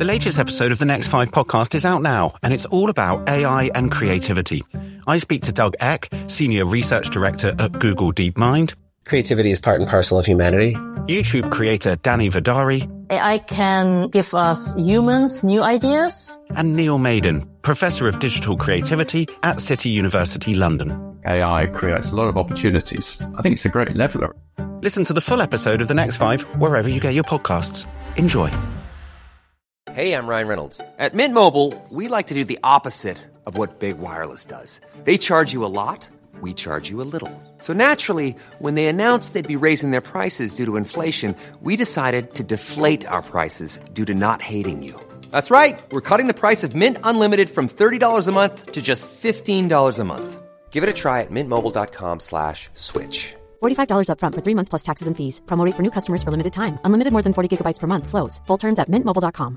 The latest episode of the Next 5 podcast is out now, and it's all about AI and creativity. I speak to Doug Eck, Senior Research Director at Google DeepMind. Creativity is part and parcel of humanity. YouTube creator Danny Vidari. AI can give us humans new ideas. And Neil Maiden, Professor of Digital Creativity at City University London. AI creates a lot of opportunities. I think it's a great leveller. Listen to the full episode of The Next 5 wherever you get your podcasts. Enjoy. Hey, I'm Ryan Reynolds. At Mint Mobile, we like to do the opposite of what Big Wireless does. They charge you a lot. We charge you a little. So naturally, when they announced they'd be raising their prices due to inflation, we decided to deflate our prices due to not hating you. That's right. We're cutting the price of Mint Unlimited from $30 a month to just $15 a month. Give it a try at mintmobile.com/switch. $45 up front for 3 months plus taxes and fees. Promo rate for new customers for limited time. Unlimited more than 40 gigabytes per month. Slows full terms at mintmobile.com.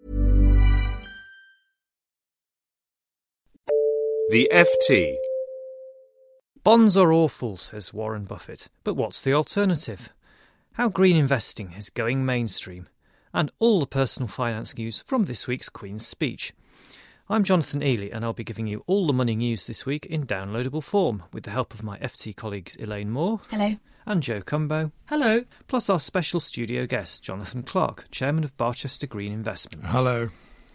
The FT. Bonds are awful, says Warren Buffett. But what's the alternative? How green investing is going mainstream. And all the personal finance news from this week's Queen's speech. I'm Jonathan Ely, and I'll be giving you all the money news this week in downloadable form, with the help of my FT colleagues Elaine Moore. Hello. And Joe Cumbo. Hello. Plus our special studio guest, Jonathan Clark, Chairman of Barchester Green Investment. Hello.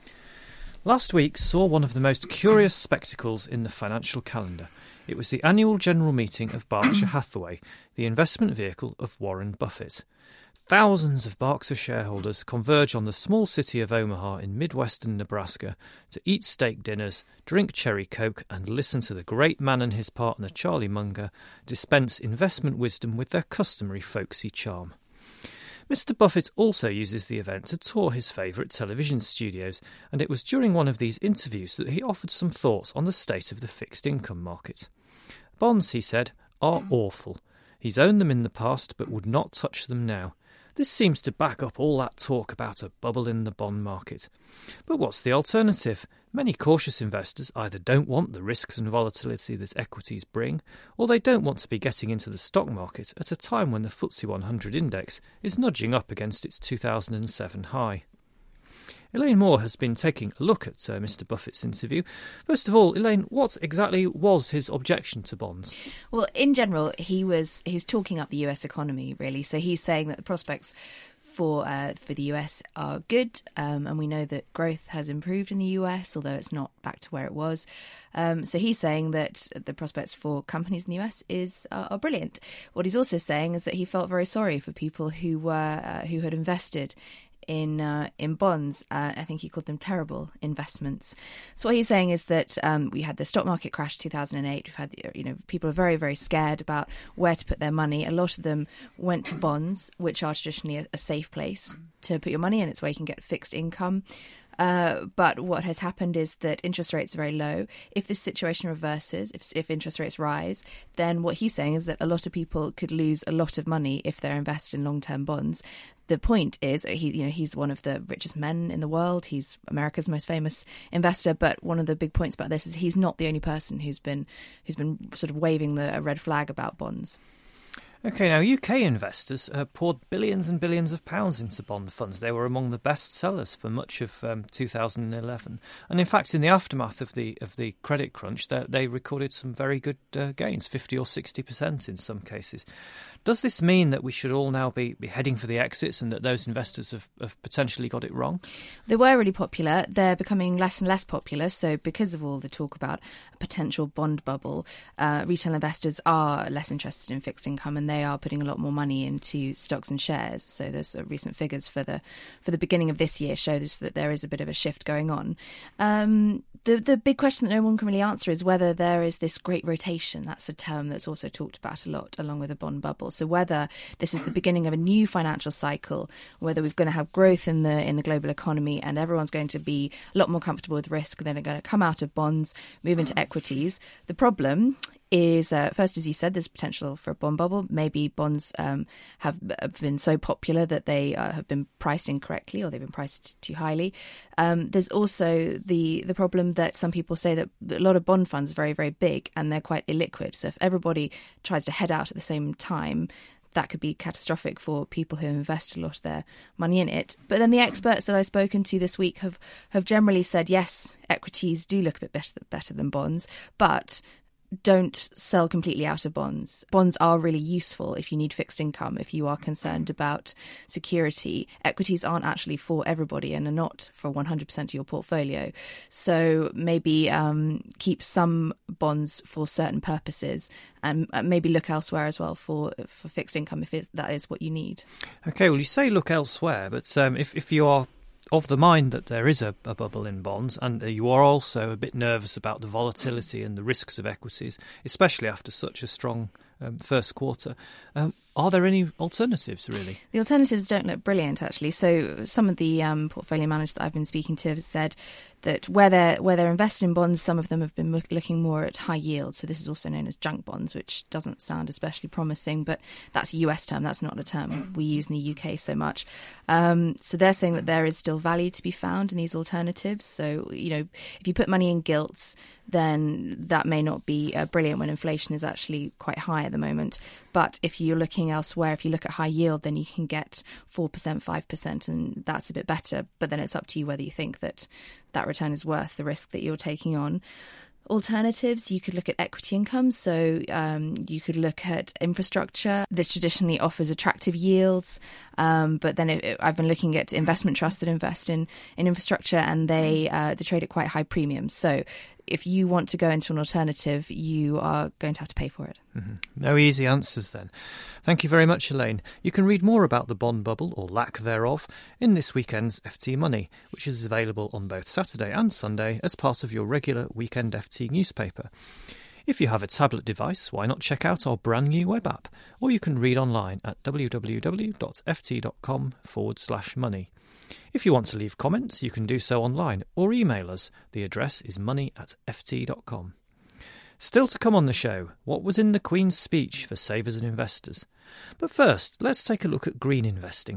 Last week saw one of the most curious spectacles in the financial calendar. It was the annual general meeting of Berkshire Hathaway, the investment vehicle of Warren Buffett. Thousands of Berkshire shareholders converge on the small city of Omaha in midwestern Nebraska to eat steak dinners, drink cherry coke, and listen to the great man and his partner Charlie Munger dispense investment wisdom with their customary folksy charm. Mr. Buffett also uses the event to tour his favourite television studios, and it was during one of these interviews that he offered some thoughts on the state of the fixed income market. Bonds, he said, are awful. He's owned them in the past but would not touch them now. This seems to back up all that talk about a bubble in the bond market. But what's the alternative? Many cautious investors either don't want the risks and volatility that equities bring, or they don't want to be getting into the stock market at a time when the FTSE 100 index is nudging up against its 2007 high. Elaine Moore has been taking a look at Mr. Buffett's interview. First of all, Elaine, what exactly was his objection to bonds? Well, in general, he was talking up the US economy, really. So he's saying that the prospects for the US are good, and we know that growth has improved in the US, although it's not back to where it was. So he's saying that the prospects for companies in the US are brilliant. What he's also saying is that he felt very sorry for people who had invested in bonds. I think he called them terrible investments. So what he's saying is that we had the stock market crash 2008. We've had people are very, very scared about where to put their money. A lot of them went to bonds, which are traditionally a safe place to put your money in. It's where you can get fixed income. But what has happened is that interest rates are very low. If this situation reverses, if interest rates rise, then what he's saying is that a lot of people could lose a lot of money if they're invested in long-term bonds. The point is, he's one of the richest men in the world. He's America's most famous investor. But one of the big points about this is he's not the only person who's been sort of waving a red flag about bonds. OK, now UK investors poured billions and billions of pounds into bond funds. They were among the best sellers for much of 2011. And in fact, in the aftermath of the credit crunch, they recorded some very good gains, 50 or 60% in some cases. Does this mean that we should all now be heading for the exits and that those investors have potentially got it wrong? They were really popular. They're becoming less and less popular. So because of all the talk about a potential bond bubble, retail investors are less interested in fixed income, and they are putting a lot more money into stocks and shares. So there's recent figures for the beginning of this year show that there is a bit of a shift going on. The big question that no one can really answer is whether there is this great rotation. That's a term that's also talked about a lot, along with a bond bubble. So whether this is the beginning of a new financial cycle, whether we're going to have growth in the global economy and everyone's going to be a lot more comfortable with risk, then they're going to come out of bonds, move into equities. The problem is, first, as you said, there's potential for a bond bubble. Maybe bonds have been so popular that they have been priced incorrectly, or they've been priced too highly. There's also the problem that some people say that a lot of bond funds are very, very big and they're quite illiquid. So if everybody tries to head out at the same time, that could be catastrophic for people who invest a lot of their money in it. But then the experts that I've spoken to this week have generally said, yes, equities do look a bit better than bonds, but don't sell completely out of bonds. Bonds are really useful if you need fixed income, if you are concerned about security. Equities aren't actually for everybody and are not for 100% of your portfolio. So maybe keep some bonds for certain purposes and maybe look elsewhere as well for fixed income if that is what you need. OK, well, you say look elsewhere, but if you are of the mind that there is a bubble in bonds and you are also a bit nervous about the volatility and the risks of equities, especially after such a strong first quarter, are there any alternatives, really? The alternatives don't look brilliant, actually. So some of the portfolio managers that I've been speaking to have said that where they're invested in bonds, some of them have been looking more at high yield. So this is also known as junk bonds, which doesn't sound especially promising, but that's a US term. That's not a term we use in the UK so much. So they're saying that there is still value to be found in these alternatives. So, if you put money in gilts, then that may not be brilliant when inflation is actually quite high at the moment. But if you're looking elsewhere, if you look at high yield, then you can get 4%, 5%, and that's a bit better. But then it's up to you whether you think that return is worth the risk that you're taking on. Alternatives, you could look at equity income. So you could look at infrastructure. This traditionally offers attractive yields. But then I've been looking at investment trusts that invest in infrastructure, and they trade at quite high premiums. So if you want to go into an alternative, you are going to have to pay for it. Mm-hmm. No easy answers then. Thank you very much, Elaine. You can read more about the bond bubble, or lack thereof, in this weekend's FT Money, which is available on both Saturday and Sunday as part of your regular weekend FT newspaper. If you have a tablet device, why not check out our brand new web app, or you can read online at www.ft.com/money. If you want to leave comments, you can do so online or email us. The address is money@ft.com. Still to come on the show, what was in the Queen's speech for savers and investors? But first, let's take a look at green investing.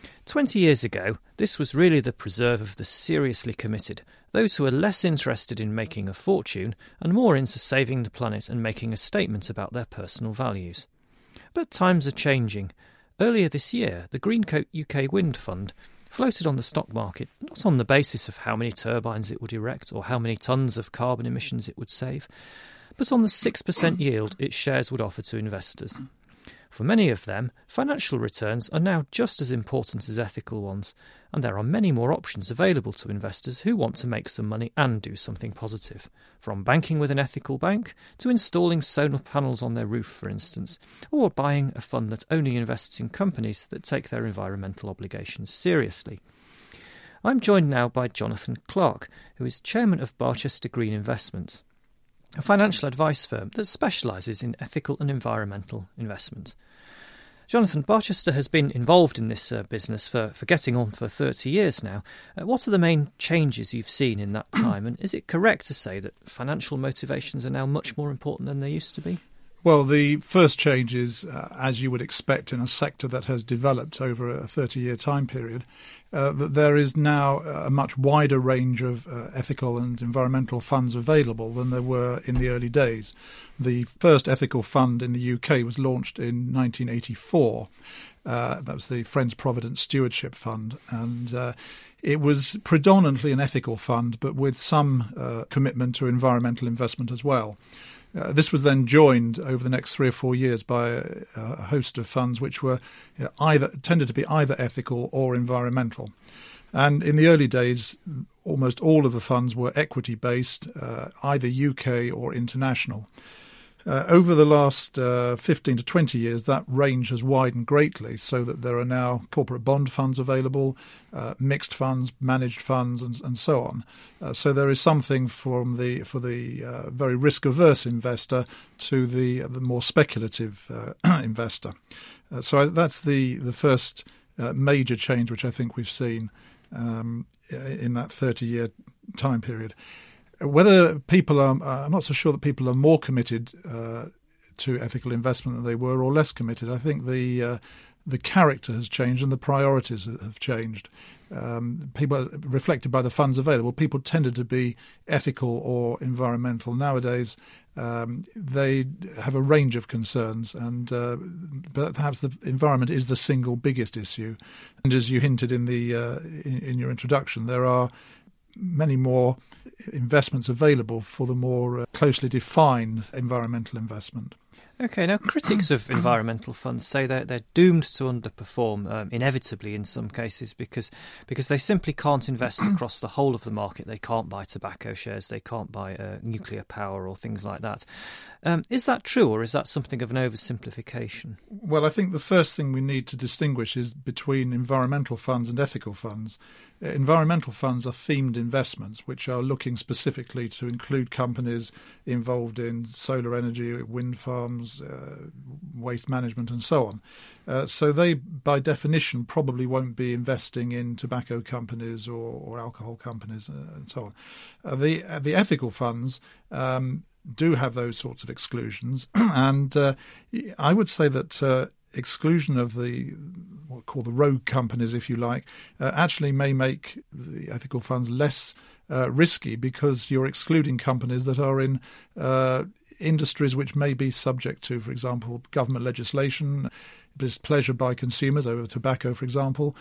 20 years ago, this was really the preserve of the seriously committed, those who are less interested in making a fortune and more into saving the planet and making a statement about their personal values. But times are changing. Earlier this year, the Greencoat UK Wind Fund floated on the stock market, not on the basis of how many turbines it would erect or how many tonnes of carbon emissions it would save, but on the 6% yield its shares would offer to investors. For many of them, financial returns are now just as important as ethical ones, and there are many more options available to investors who want to make some money and do something positive. From banking with an ethical bank to installing solar panels on their roof, for instance, or buying a fund that only invests in companies that take their environmental obligations seriously. I'm joined now by Jonathan Clark, who is chairman of Barchester Green Investments, a financial advice firm that specialises in ethical and environmental investment. Jonathan, Barchester has been involved in this business for getting on for 30 years now. What are the main changes you've seen in that time, and is it correct to say that financial motivations are now much more important than they used to be? Well, the first change is, as you would expect in a sector that has developed over a 30-year time period, that there is now a much wider range of ethical and environmental funds available than there were in the early days. The first ethical fund in the UK was launched in 1984. That was the Friends Provident Stewardship Fund, and it was predominantly an ethical fund, but with some commitment to environmental investment as well. This was then joined over the next 3 or 4 years by a host of funds which were tended to be either ethical or environmental. And in the early days, almost all of the funds were equity-based, either UK or international. Over the last 15 to 20 years, that range has widened greatly, so that there are now corporate bond funds available, mixed funds, managed funds, and so on. So there is something for the very risk-averse investor to the more speculative investor. So that's the first major change which I think we've seen in that 30-year time period. Whether people are, I'm not so sure that people are more committed to ethical investment than they were, or less committed. I think the the character has changed and the priorities have changed. People, reflected by the funds available, people tended to be ethical or environmental. Nowadays, they have a range of concerns, and but perhaps the environment is the single biggest issue. And as you hinted in your introduction, there are many more investments available for the more closely defined environmental investment. OK, now critics of environmental funds say they're doomed to underperform, inevitably in some cases, because they simply can't invest across the whole of the market. They can't buy tobacco shares, they can't buy nuclear power or things like that. Is that true, or is that something of an oversimplification? Well, I think the first thing we need to distinguish is between environmental funds and ethical funds. Environmental funds are themed investments, which are looking specifically to include companies involved in solar energy, wind farms, waste management and so on. So they, by definition, probably won't be investing in tobacco companies or alcohol companies and so on. The ethical funds do have those sorts of exclusions, and I would say that exclusion of what we call the rogue companies, if you like, actually may make the ethical funds less risky, because you're excluding companies that are in industries which may be subject to, for example, government legislation, displeasure by consumers over tobacco, for example,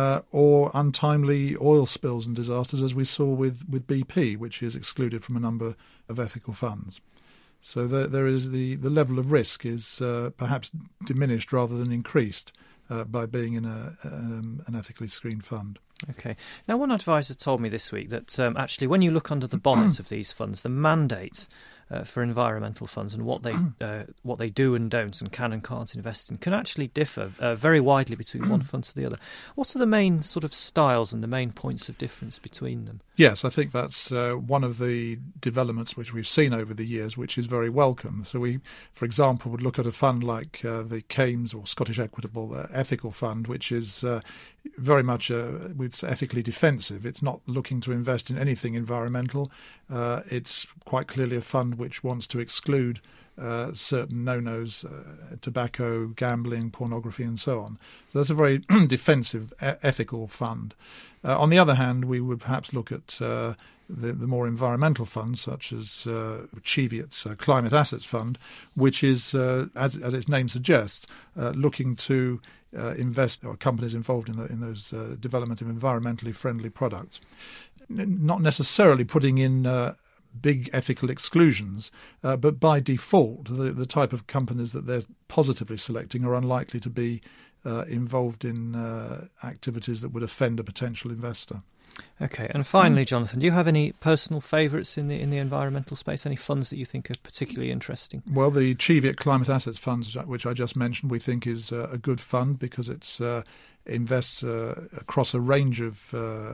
or untimely oil spills and disasters, as we saw with BP, which is excluded from a number of ethical funds. So there is the level of risk is perhaps diminished rather than increased by being in an ethically screened fund. OK. Now, one advisor told me this week that actually when you look under the bonnet of these funds, the mandates for environmental funds and what they do and don't and can and can't invest in can actually differ very widely between one fund to the other. What are the main sort of styles and the main points of difference between them? Yes, I think that's one of the developments which we've seen over the years, which is very welcome. So we, for example, would look at a fund like the CAMES or Scottish Equitable Ethical Fund, which is very much ethically defensive. It's not looking to invest in anything environmental. It's quite clearly a fund which wants to exclude certain no-nos, tobacco, gambling, pornography and so on. So that's a very defensive ethical fund. On the other hand, we would perhaps look at the more environmental funds, such as Cheviot's Climate Assets Fund, which is, as its name suggests, looking to invest, or companies involved in those development of environmentally friendly products, not necessarily putting in big ethical exclusions, but by default, the type of companies that they're positively selecting are unlikely to be involved in activities that would offend a potential investor. OK, and finally, Jonathan, do you have any personal favourites in the environmental space? Any funds that you think are particularly interesting? Well, the Cheviot Climate Assets Fund, which I just mentioned, we think is a good fund because it's invests across a range of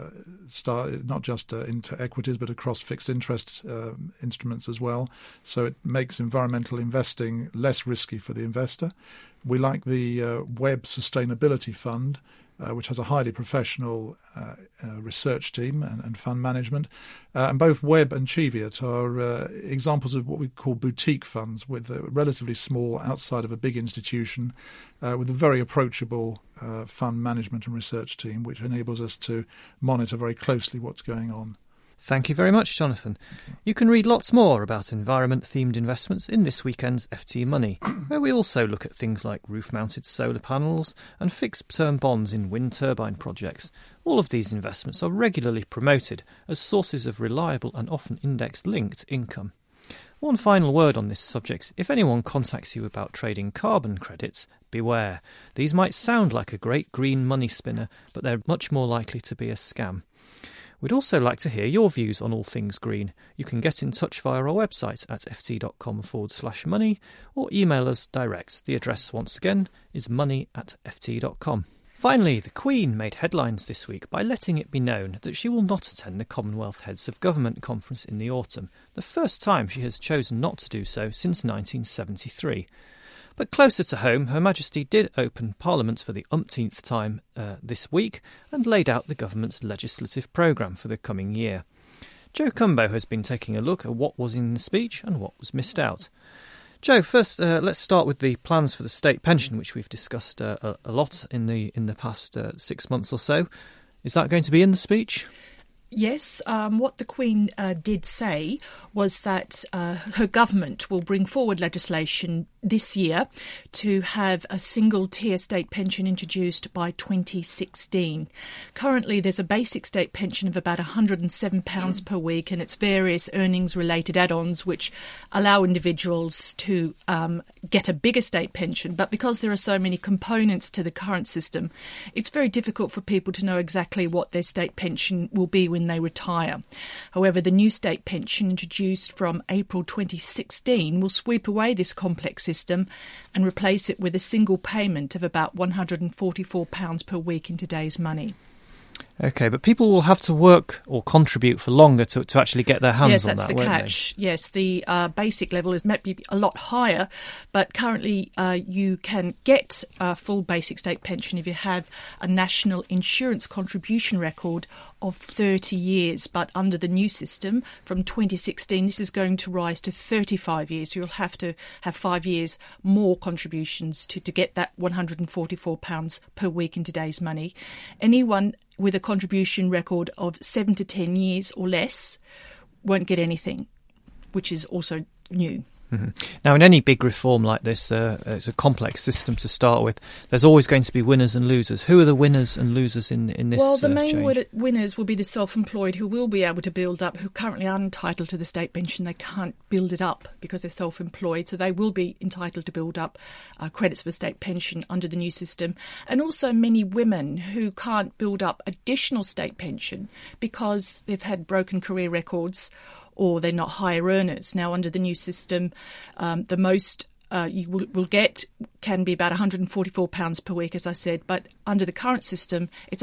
not just into equities, but across fixed interest instruments as well. So it makes environmental investing less risky for the investor. We like the Webb Sustainability Fund, which has a highly professional research team and fund management. And both Webb and Cheviot are examples of what we call boutique funds, with relatively small, outside of a big institution, with a very approachable fund management and research team, which enables us to monitor very closely what's going on. Thank you very much, Jonathan. You can read lots more about environment-themed investments in this weekend's FT Money, where we also look at things like roof-mounted solar panels and fixed-term bonds in wind turbine projects. All of these investments are regularly promoted as sources of reliable and often index-linked income. One final word on this subject: if anyone contacts you about trading carbon credits, beware. These might sound like a great green money spinner, but they're much more likely to be a scam. We'd also like to hear your views on all things green. You can get in touch via our website at ft.com/money or email us direct. The address, once again, is money@ft.com. Finally, the Queen made headlines this week by letting it be known that she will not attend the Commonwealth Heads of Government Conference in the autumn, the first time she has chosen not to do so since 1973. But closer to home, Her Majesty did open Parliament for the umpteenth time this week and laid out the government's legislative programme for the coming year. Joe Cumbo has been taking a look at what was in the speech and what was missed out. Joe, first let's start with the plans for the state pension, which we've discussed a lot in the past 6 months or so. Is that going to be in the speech? Yes, what the Queen did say was that her government will bring forward legislation this year to have a single-tier state pension introduced by 2016. Currently, there's a basic state pension of about £107 per week, and it's various earnings-related add-ons which allow individuals to get a bigger state pension. But because there are so many components to the current system, it's very difficult for people to know exactly what their state pension will be when they retire. However, the new state pension introduced from April 2016 will sweep away this complex system and replace it with a single payment of about £144 per week in today's money. OK, but people will have to work or contribute for longer to actually get their hands on that, won't they? Yes, that's the catch. Yes, the basic level is maybe a lot higher, but currently you can get a full basic state pension if you have a national insurance contribution record of 30 years. But under the new system from 2016, this is going to rise to 35 years. So you'll have to have 5 years more contributions to get that £144 per week in today's money. Anyone with a contribution record of 7 to 10 years or less won't get anything, which is also new. Mm-hmm. Now, in any big reform like this, it's a complex system to start with. There's always going to be winners and losers. Who are the winners and losers in this Well, the main change? winners will be the self-employed, who will be able to build up, who currently are entitled to the state pension. They can't build it up because they're self-employed, so they will be entitled to build up credits for the state pension under the new system. And also many women who can't build up additional state pension because they've had broken career records or they're not higher earners. Now, under the new system, the most you will get can be about £144 per week, as I said, but under the current system, it's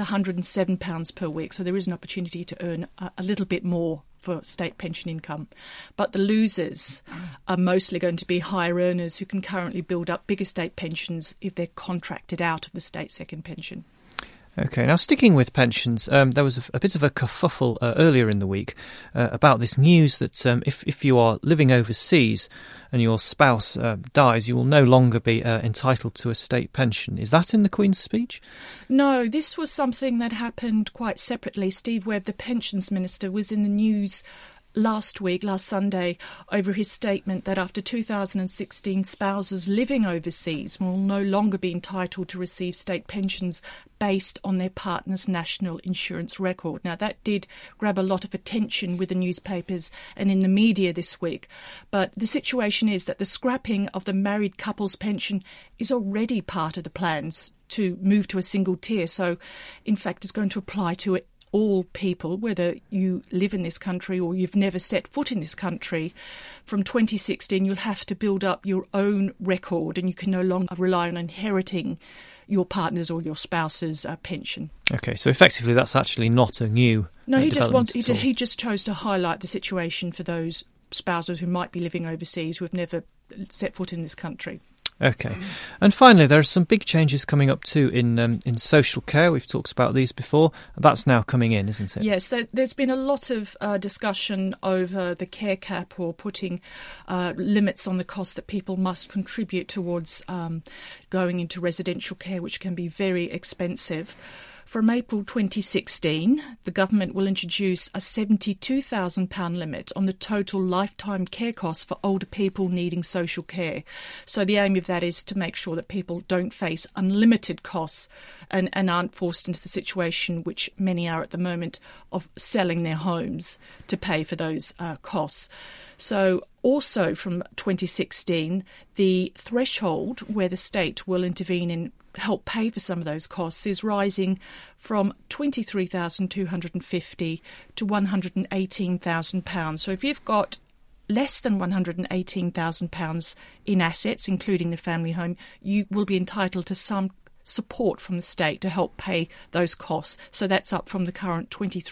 £107 per week. So there is an opportunity to earn a little bit more for state pension income. But the losers are mostly going to be higher earners who can currently build up bigger state pensions if they're contracted out of the state second pension. OK, now sticking with pensions, there was a bit of a kerfuffle earlier in the week about this news that if you are living overseas and your spouse dies, you will no longer be entitled to a state pension. Is that in the Queen's speech? No, this was something that happened quite separately. Steve Webb, the Pensions Minister, was in the news last Sunday, over his statement that after 2016, spouses living overseas will no longer be entitled to receive state pensions based on their partner's national insurance record. Now, that did grab a lot of attention with the newspapers and in the media this week. But the situation is that the scrapping of the married couple's pension is already part of the plans to move to a single tier. So, in fact, it's going to apply to all people, whether you live in this country or you've never set foot in this country. From 2016, you'll have to build up your own record and you can no longer rely on inheriting your partner's or your spouse's pension. OK, so effectively that's actually not a new he just chose to highlight the situation for those spouses who might be living overseas who have never set foot in this country. OK. And finally, there are some big changes coming up too in social care. We've talked about these before. That's now coming in, isn't it? Yes, there's been a lot of discussion over the care cap or putting limits on the cost that people must contribute towards going into residential care, which can be very expensive. From April 2016, the government will introduce a £72,000 limit on the total lifetime care costs for older people needing social care. So the aim of that is to make sure that people don't face unlimited costs and aren't forced into the situation, which many are at the moment, of selling their homes to pay for those costs. So also from 2016, the threshold where the state will intervene in help pay for some of those costs is rising from £23,250 to £118,000. So if you've got less than £118,000 in assets, including the family home, you will be entitled to some support from the state to help pay those costs. So that's up from the current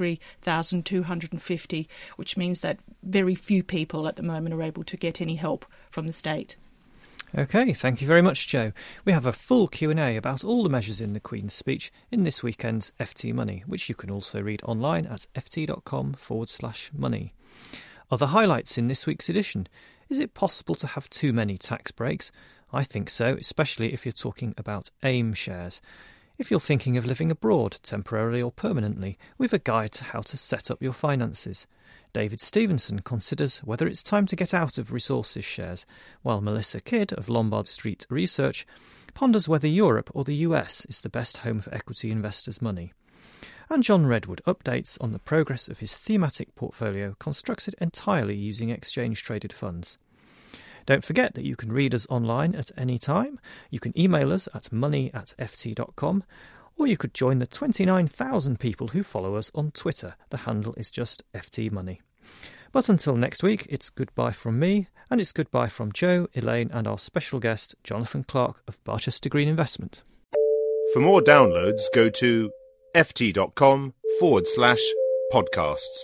£23,250, which means that very few people at the moment are able to get any help from the state. OK, thank you very much, Joe. We have a full Q&A about all the measures in the Queen's speech in this weekend's FT Money, which you can also read online at ft.com/money. Other highlights in this week's edition. Is it possible to have too many tax breaks? I think so, especially if you're talking about AIM shares. If you're thinking of living abroad, temporarily or permanently, we've a guide to how to set up your finances. David Stevenson considers whether it's time to get out of resources shares, while Melissa Kidd of Lombard Street Research ponders whether Europe or the US is the best home for equity investors' money. And John Redwood updates on the progress of his thematic portfolio constructed entirely using exchange-traded funds. Don't forget that you can read us online at any time. You can email us at money@ft.com, or you could join the 29,000 people who follow us on Twitter. The handle is just ftmoney. But until next week, it's goodbye from me, and it's goodbye from Joe, Elaine, and our special guest, Jonathan Clark of Barchester Green Investment. For more downloads, go to ft.com/podcasts.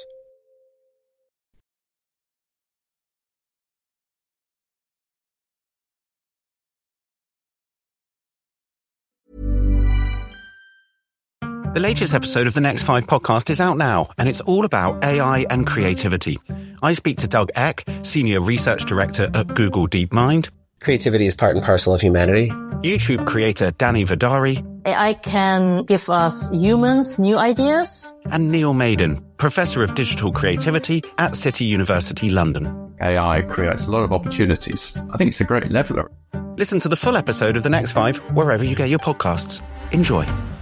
The latest episode of the Next 5 podcast is out now, and it's all about AI and creativity. I speak to Doug Eck, Senior Research Director at Google DeepMind. Creativity is part and parcel of humanity. YouTube creator Danny Vidari. AI can give us humans new ideas. And Neil Maiden, Professor of Digital Creativity at City University London. AI creates a lot of opportunities. I think it's a great leveller. Listen to the full episode of The Next 5 wherever you get your podcasts. Enjoy.